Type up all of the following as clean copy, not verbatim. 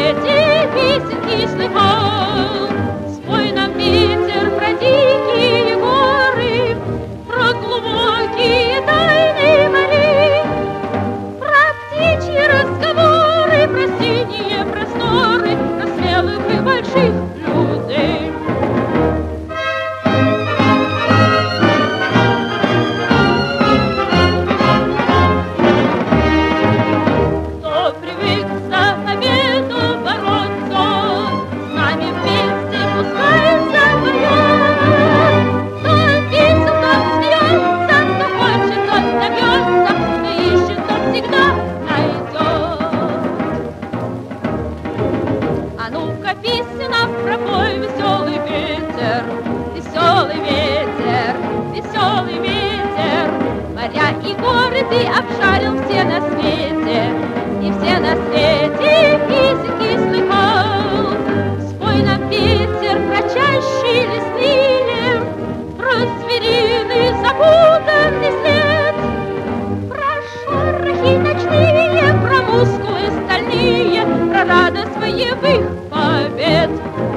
свете песенки слыхал. Спой нам, ветер, про дикие горы, про глубокие тайны морей, про птичьи разговоры, про синие просторы, про смелых и больших людей. Кто привык за победу бороться, с нами вместе пускай запоет. Кто весел, тот смеется, кто хочет, тот добьется, кто ищет, тот всегда найдет. А ну-ка, песня пропой, веселый ветер, веселый ветер, веселый ветер. Моря и горы ты обшарил все на свете, и все на свете песенки слыхал. Спой нам, ветер, про чащи лесные, про звериный запутанный след, про шорохи ночные, про мускулы стальные, про радость боевых побед.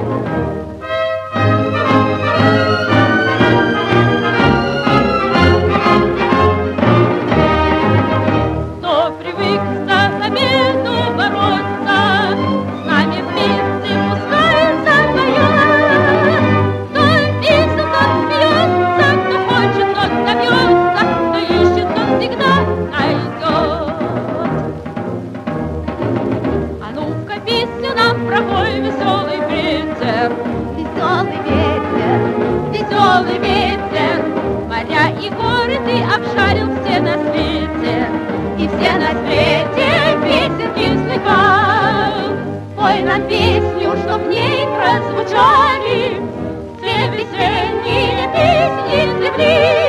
Кто привык за победу бороться, с нами вместе пускай запоет. Кто весел, тот смеется, кто хочет, тот добьется, кто ищет, тот всегда найдет. А ну-ка, песню нам пропой, веселый ветер, веселый ветер, веселый ветер. Моря и горы ты обшарил все на свете, и все на свете песенки слыхал. Пой нам песню, чтоб в ней прозвучали все весенние песни земли.